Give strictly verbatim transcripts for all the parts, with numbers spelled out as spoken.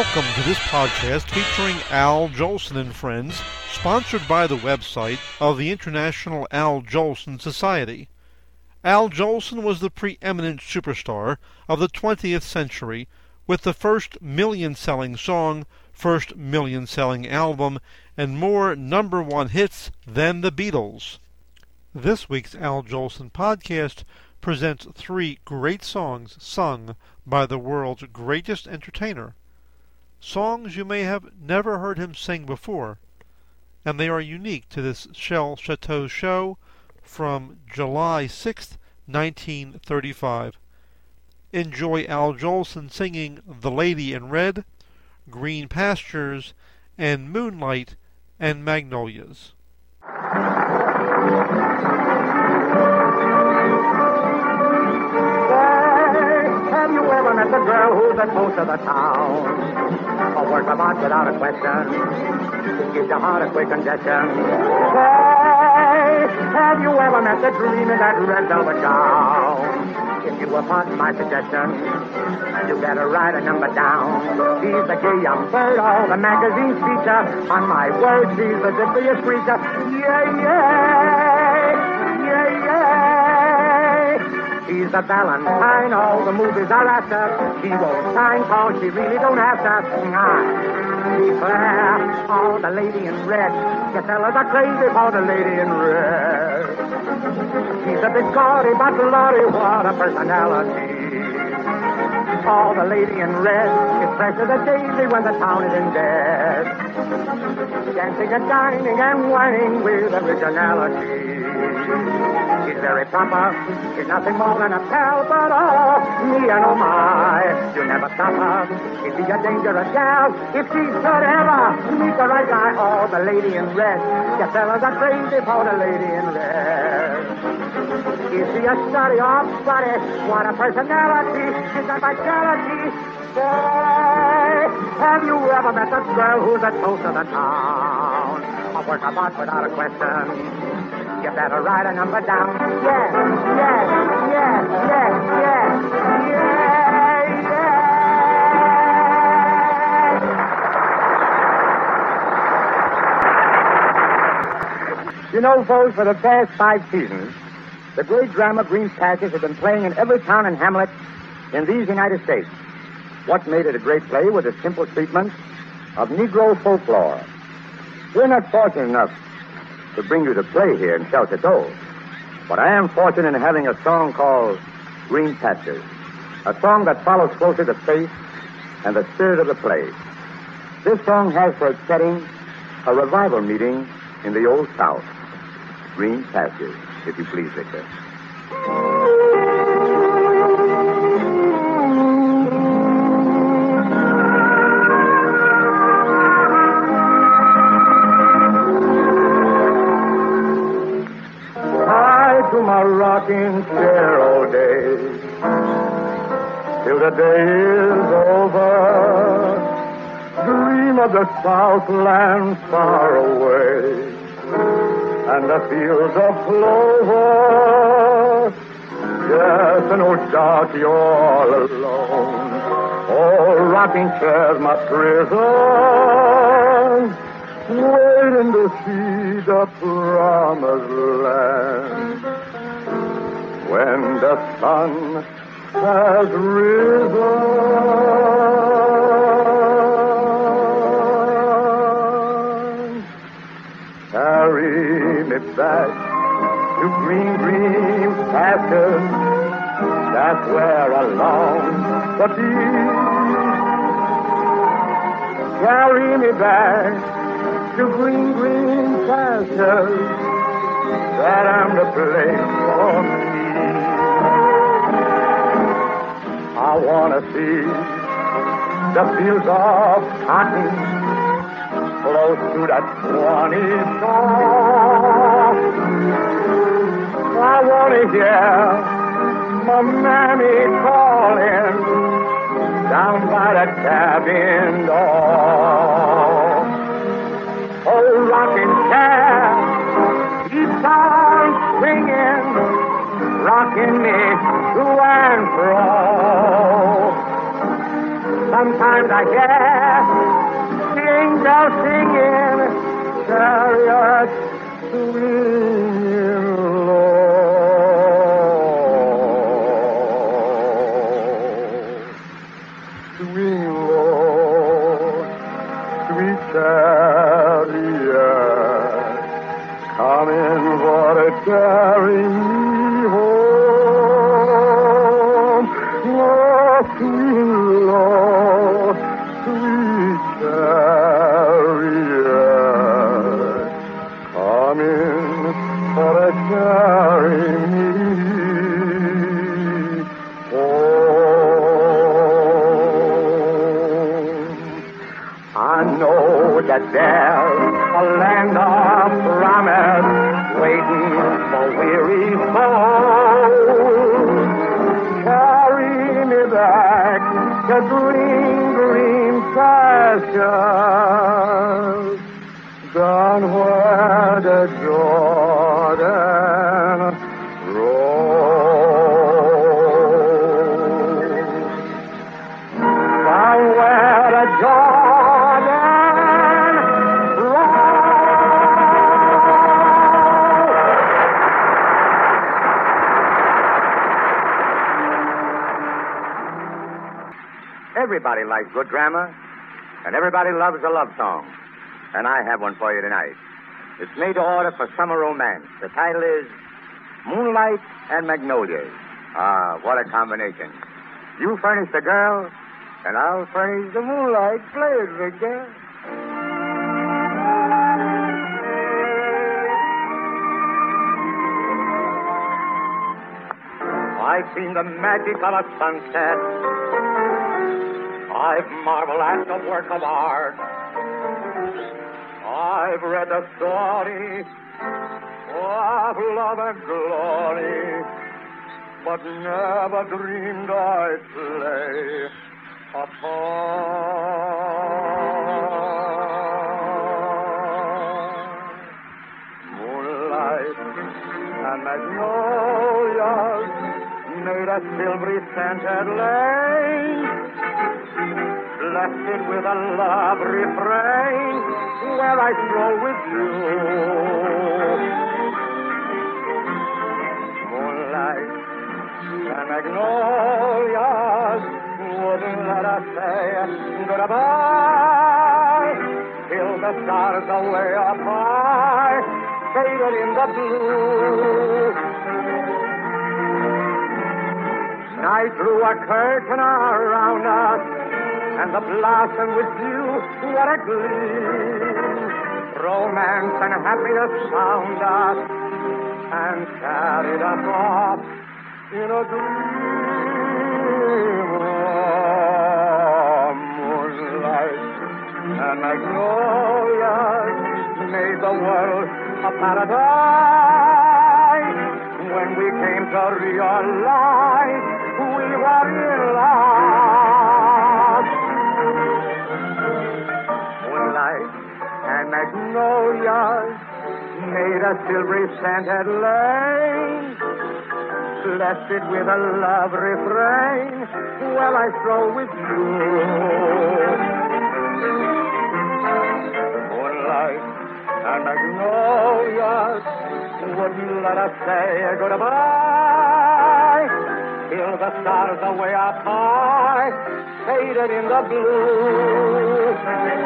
Welcome to this podcast featuring Al Jolson and Friends, sponsored by the website of the International Al Jolson Society. Al Jolson was the preeminent superstar of the twentieth century, with the first million-selling song, first million-selling album, and more number one hits than the Beatles. This week's Al Jolson podcast presents three great songs sung by the world's greatest entertainer. Songs you may have never heard him sing before, and they are unique to this Shell Chateau show from July sixth, nineteen thirty-five. Enjoy Al Jolson singing The Lady in Red, Green Pastures, and Moonlight and Magnolias. Have you ever met the girl who's the toast of the town? A work of art without a question. It gives your heart a quick congestion. Say, have you ever met the dream in that red velvet gown? If you were part of my suggestion, you better write a number down. She's the gay young bird, all the magazines feature. On my word, she's the zippiest creature. Yeah, yeah, yeah, yeah. She's the Valentine, all the movies are after. She won't sign cause she really don't have to. I declare, oh, the lady in red. You fellas are crazy for the lady in red. She's a bit gaudy, but lordy, what a personality. Oh, the lady in red is fresh as a daisy when the town is in bed. Dancing and dining and whining with originality. She's very proper. She's nothing more than a pal, but oh, me and oh my, you never stop her. She'd be a dangerous gal if she should ever meet the right guy. Oh, the lady in red. You fellas are crazy for the lady in red. Is she a study or study? What a personality. She's a vitality. Say, have you ever met the girl who's the toast of the town? A work of art without a question. You better write a number down. Yes, yes, yes, yes, yes, yeah, yeah. You know, folks, for the past five seasons, the great drama Green Pastures has been playing in every town and hamlet in these United States. What made it a great play was the simple treatment of Negro folklore. We're not fortunate enough to bring you the play here in Shell Chateau, but I am fortunate in having a song called Green Pastures, a song that follows closely the faith and the spirit of the play. This song has for its setting a revival meeting in the Old South. Green Pastures, if you please, Victor. To my rocking chair all day, till the day is over. Dream of the Southland far away, and the fields of clover. Yes, and oh, dark, you're all alone. Oh, rocking chairs, my prison, waiting to see the promised land. When the sun has risen, carry me back to green, green pastures. That's where I long to be. Carry me back to green, green pastures. That I'm the place for me. I want to see the fields of cotton close to that twenty shore. I want to hear my mammy calling down by the cabin door. Oh, rocking chair keeps on swinging, rocking me to and fro. sometimes I hear the angels singing, chariots swinging low. Swing low, sweet chariot, coming for to carry me home. Oh, swing low, sweet chariot, coming for to carry me home. I know that there's a land of promise waiting for weary souls. Carry me back to green, green pastures, down where the Jordan rolls. Down where the Jordan Everybody likes good drama, and everybody loves a love song. And I have one for you tonight. It's made to order for summer romance. The title is Moonlight and Magnolias. Ah, what a combination. You furnish the girl, and I'll furnish the moonlight. Play it, big girl. I've seen the magic of a sunset. I've marveled at the work of art. I've read the story of love and glory, but never dreamed I'd play a part. Moonlight and magnolias made a silvery scented lane, blessed with a love refrain, where I stroll with you. Moonlight and magnolias wouldn't let us say goodbye till the stars away up high faded in the blue. Night drew a curtain around us, and the blossom with you, what a gleam. Romance and happiness found us, and carried us off in a dream. Oh, moonlight and magnolias made the world a paradise. When we came to realize we were in love. Moonlight and magnolias made a silvery scented lane, blessed with a love refrain, well, I stroll with you. Moonlight and magnolias wouldn't let us say goodbye till the stars away up high faded in the blue.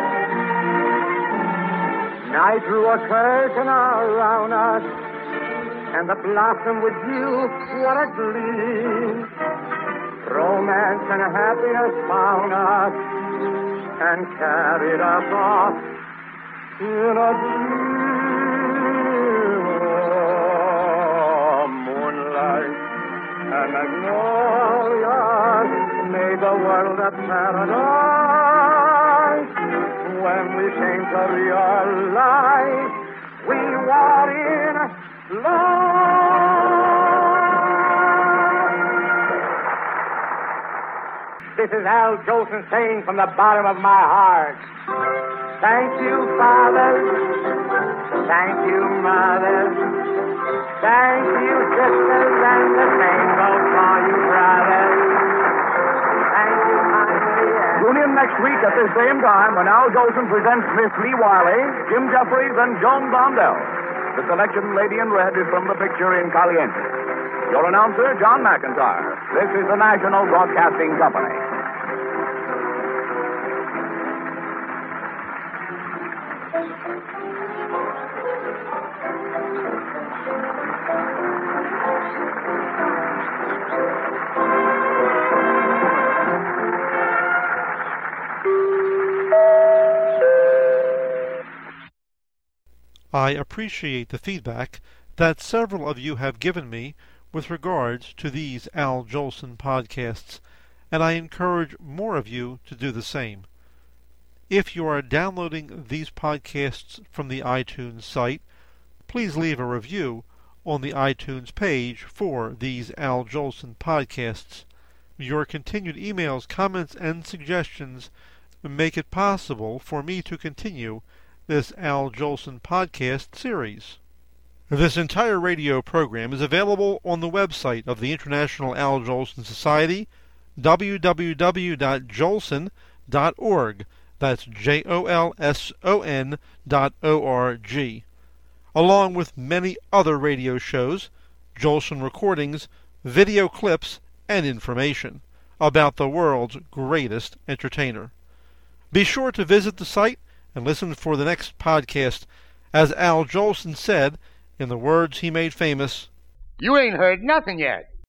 Night drew a curtain around us, and the blossom with you, what a gleam. Romance and happiness found us, and carried us off in a dream. And magnolias made the world a paradise. When we came to realize we were in love. This is Al Jolson saying from the bottom of my heart, thank you, Father. Thank you, Mother. Thank you, sisters, and the same goes for you, brothers. Thank you, kindly. Tune in next week at the same time when Al Jolson presents Miss Lee Wiley, Jim Jeffries, and Joan Blondell. The selection, Lady in Red, is from the picture In Caliente. Your announcer, John McIntyre. This is the National Broadcasting Company. I appreciate the feedback that several of you have given me with regards to these Al Jolson podcasts, and I encourage more of you to do the same. If you are downloading these podcasts from the iTunes site, please leave a review on the iTunes page for these Al Jolson podcasts. Your continued emails, comments, and suggestions make it possible for me to continue this Al Jolson podcast series. This entire radio program is available on the website of the International Al Jolson Society, w w w dot jolson dot org. That's J O L S O N dot O R G. Along with many other radio shows, Jolson recordings, video clips, and information about the world's greatest entertainer. Be sure to visit the site and listen for the next podcast. As Al Jolson said, in the words he made famous, You ain't heard nothing yet.